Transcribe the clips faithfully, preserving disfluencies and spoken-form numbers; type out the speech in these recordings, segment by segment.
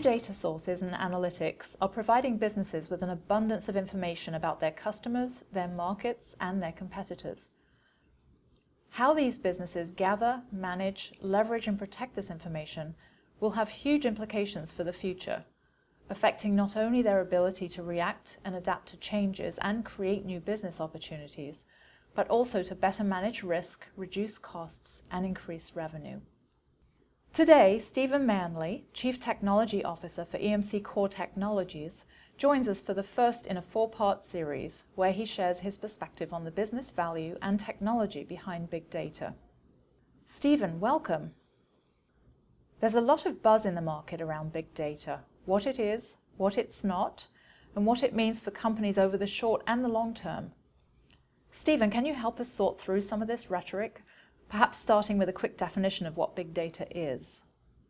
New data sources and analytics are providing businesses with an abundance of information about their customers, their markets, and their competitors. How these businesses gather, manage, leverage, and protect this information will have huge implications for the future, affecting not only their ability to react and adapt to changes and create new business opportunities, but also to better manage risk, reduce costs, and increase revenue. Today, Stephen Manley, Chief Technology Officer for E M C Core Technologies, joins us for the first in a four-part series where he shares his perspective on the business value and technology behind big data. Stephen, welcome. There's a lot of buzz in the market around big data, what it is, what it's not, and what it means for companies over the short and the long term. Stephen, can you help us sort through some of this rhetoric? Perhaps starting with a quick definition of what big data is.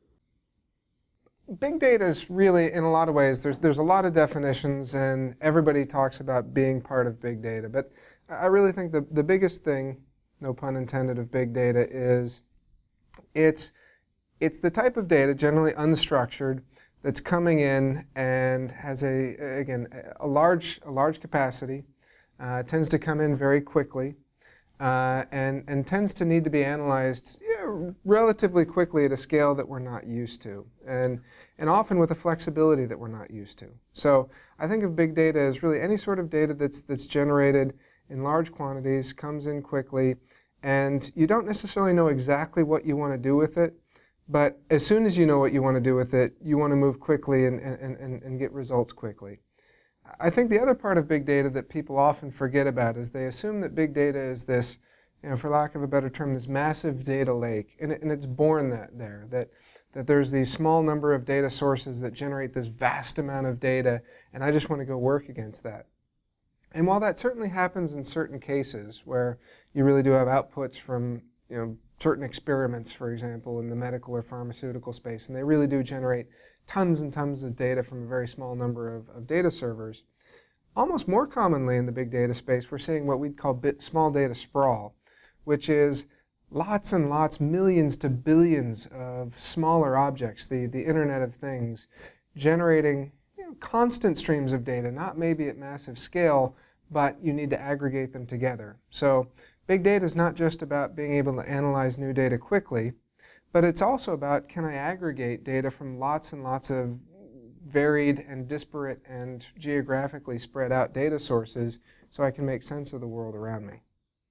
Big data is really, in a lot of ways, there's, there's a lot of definitions and everybody talks about being part of big data. But I really think the, the biggest thing, no pun intended, of big data is it's, it's the type of data, generally unstructured, that's coming in and has a, again, a large, a large capacity, uh, tends to come in very quickly. Uh, and, and tends to need to be analyzed you know, relatively quickly at a scale that we're not used to, and, and often with a flexibility that we're not used to. So I think of big data as really any sort of data that's, that's generated in large quantities, comes in quickly, and you don't necessarily know exactly what you want to do with it, but as soon as you know what you want to do with it, you want to move quickly and, and, and, and get results quickly. I think the other part of big data that people often forget about is they assume that big data is this, you know, for lack of a better term, this massive data lake, and, it, and it's born that there, that, that there's these small number of data sources that generate this vast amount of data, and I just want to go work against that. And while that certainly happens in certain cases where you really do have outputs from, you know, certain experiments, for example, in the medical or pharmaceutical space, and they really do generate tons and tons of data from a very small number of, of data servers. Almost more commonly in the big data space, we're seeing what we'd call bit small data sprawl, which is lots and lots, millions to billions of smaller objects, the, the Internet of Things, generating you know, constant streams of data, not maybe at massive scale, but you need to aggregate them together. So big data is not just about being able to analyze new data quickly, but it's also about, can I aggregate data from lots and lots of varied and disparate and geographically spread out data sources so I can make sense of the world around me.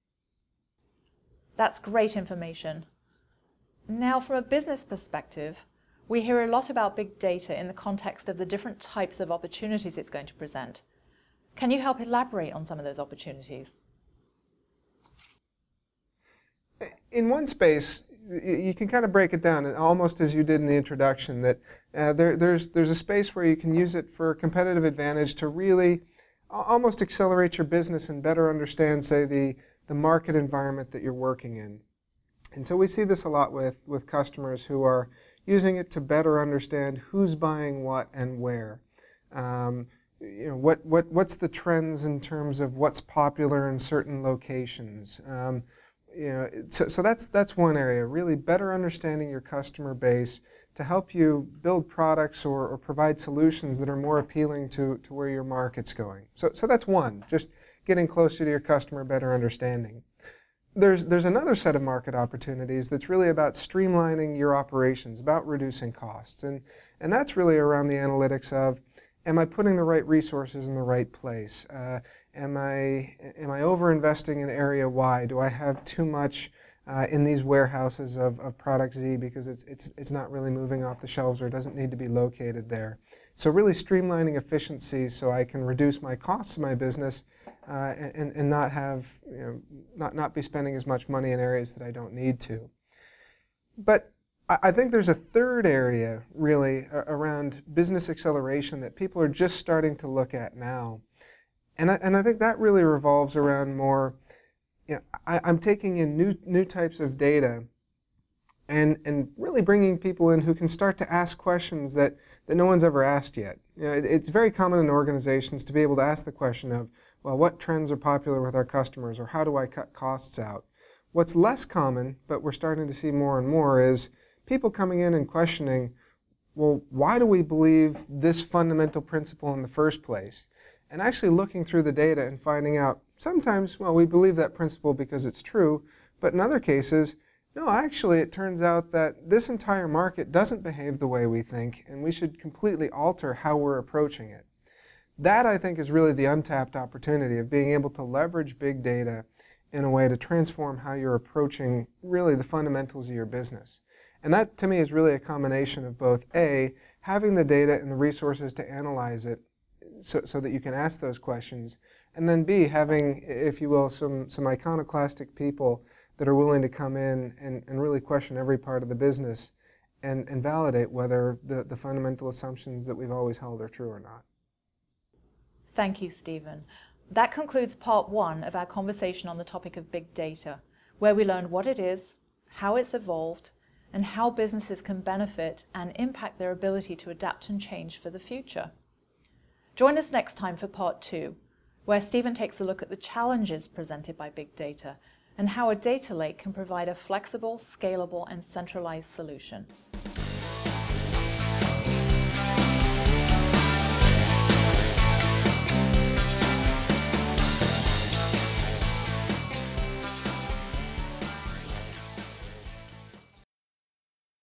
That's great information. Now, from a business perspective, we hear a lot about big data in the context of the different types of opportunities it's going to present. Can you help elaborate on some of those opportunities? In one space, you can kind of break it down, almost as you did in the introduction, that uh, there, there's, there's a space where you can use it for competitive advantage to really almost accelerate your business and better understand, say, the, the market environment that you're working in. And so we see this a lot with, with customers who are using it to better understand who's buying what and where. Um, you know, what, what, what's the trends in terms of what's popular in certain locations. Um, You know, so, so that's, that's one area, really better understanding your customer base to help you build products or, or provide solutions that are more appealing to, to where your market's going. So, so that's one, just getting closer to your customer, better understanding. There's, there's another set of market opportunities that's really about streamlining your operations, about reducing costs. And, and that's really around the analytics of, am I putting the right resources in the right place? Uh, Am I, am I over-investing in area Y? Do I have too much uh, in these warehouses of, of product Z because it's, it's, it's not really moving off the shelves or it doesn't need to be located there? So really streamlining efficiency so I can reduce my costs of my business uh, and, and not have, you know, not, not be spending as much money in areas that I don't need to. But I think there's a third area really around business acceleration that people are just starting to look at now. And I, and I think that really revolves around more, you know, I, I'm taking in new, new types of data and, and really bringing people in who can start to ask questions that, that no one's ever asked yet. You know, it, it's very common in organizations to be able to ask the question of, well, what trends are popular with our customers, or how do I cut costs out? What's less common, but we're starting to see more and more, is people coming in and questioning, well, why do we believe this fundamental principle in the first place? And actually looking through the data and finding out, sometimes, well, we believe that principle because it's true, but in other cases, no, actually it turns out that this entire market doesn't behave the way we think, and we should completely alter how we're approaching it. That, I think, is really the untapped opportunity of being able to leverage big data in a way to transform how you're approaching really the fundamentals of your business. And that, to me, is really a combination of both A, having the data and the resources to analyze it so, so that you can ask those questions, and then B, having, if you will, some, some iconoclastic people that are willing to come in and, and really question every part of the business and, and validate whether the, the fundamental assumptions that we've always held are true or not. Thank you, Stephen. That concludes part one of our conversation on the topic of big data, where we learned what it is, how it's evolved, and how businesses can benefit and impact their ability to adapt and change for the future. Join us next time for part two, where Stephen takes a look at the challenges presented by big data and how a data lake can provide a flexible, scalable, and centralized solution.